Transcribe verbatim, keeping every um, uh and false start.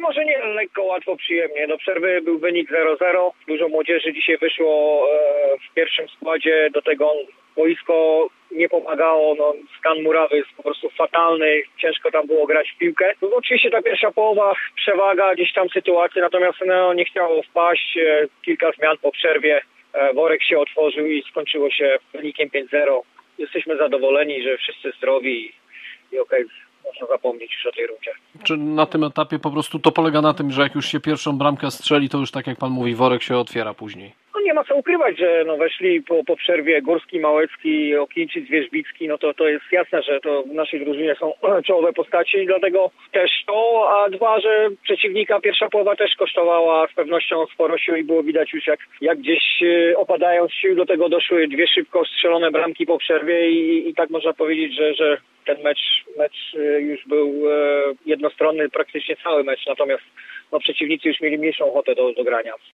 może nie lekko, łatwo, przyjemnie. Do przerwy był wynik zero zero. Dużo młodzieży dzisiaj wyszło w pierwszym składzie. Do tego boisko nie pomagało. No, stan murawy jest po prostu fatalny. Ciężko tam było grać w piłkę. No, oczywiście ta pierwsza połowa, przewaga, gdzieś tam sytuacje, natomiast no, nie chciało wpaść. Kilka zmian po przerwie. Worek się otworzył i skończyło się wynikiem pięć zero. Jesteśmy zadowoleni, że wszyscy zdrowi i okej, okay, można zapomnieć już o tej rundzie. Czy na tym etapie po prostu to polega na tym, że jak już się pierwszą bramkę strzeli, to już tak jak pan mówi, worek się otwiera później? No nie ma co ukrywać, że no weszli po, po przerwie Górski, Małecki, Okińczyk, Wierzbicki, no to, to jest jasne, że to w naszej drużynie są czołowe postaci i dlatego też to, a dwa, że przeciwnika pierwsza połowa też kosztowała z pewnością sporo sił i było widać już jak, jak gdzieś opadając sił, do tego doszły dwie szybko strzelone bramki po przerwie i, i tak można powiedzieć, że, że ten mecz, mecz już był jednostronny, praktycznie cały mecz, natomiast no, przeciwnicy już mieli mniejszą ochotę do, do grania.